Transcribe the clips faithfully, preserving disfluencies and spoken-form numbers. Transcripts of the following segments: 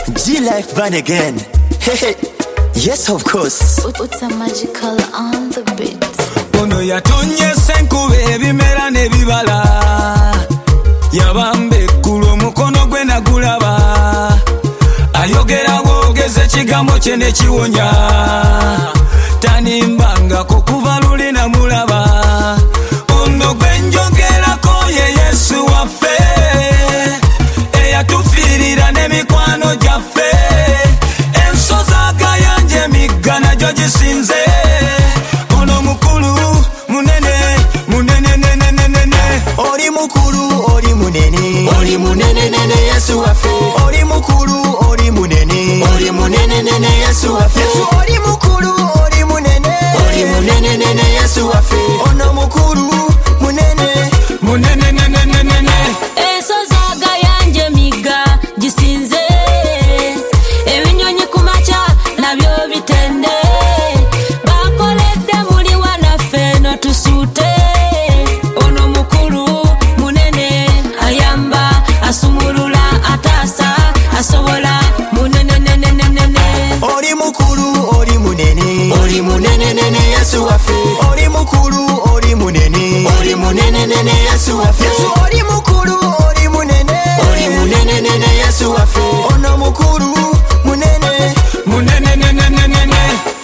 G-Life band again. Hey, hey. Yes, of course. It's a magical on the beat. Ono yatonye senkube ebimera ne bibala. Yabambe kulo mukono gwe nagulaba. Ayogera wogeze kigambo kye ne kiwonya. Tanimbanga ko kuva luli na mulaba. Ono gwe njogerako ye Yesu waffe. Eyatufiirira n'emikwano gyaffe. Ensoza gayanje migana gyo gisinze. Ono mukulu munene munene nene nene. Oli mukulu oli munene. Oli munene nene Yesu waffe. Oli mukulu oli munene. Oli munene nene Yesu waffe. Yesu oli mukulu oli munene. Oli munene nene Yesu waffe. Ono mukulu munene munene nene nene nene. Ensoza gayanje miga gisinze. Ebinyonyi kumacha nabyo bitende. Bakoledde muli wanaffe no tusute. Ono mukulu munene ayamba asumulula atasa asobola munene nene nene nene. Oli mukulu oli munene. Oli munene nene Yesu waffe. Oli mukulu oli munene. Oli munene nene Yesu waffe. Yesu oli mukulu oli munene. Oli munene nene Yesu waffe. Ono mukulu munene munene nene nene nene.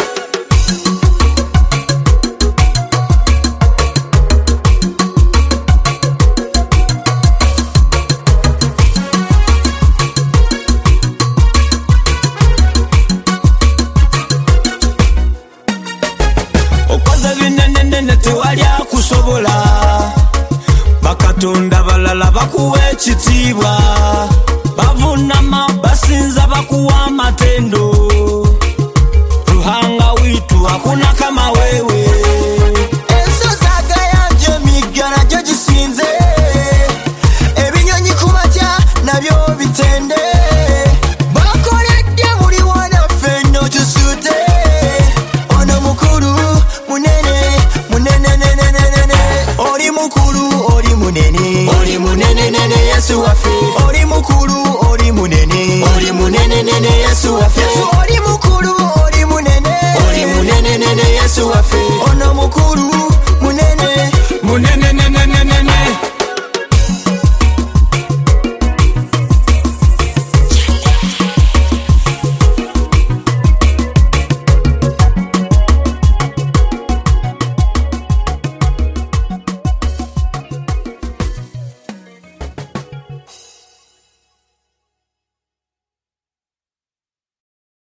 Okoze binene nene tewali akusobola. Bakatonda balala bakuwa ekitiibwa. Bavunama basinza bakuwa amatendo.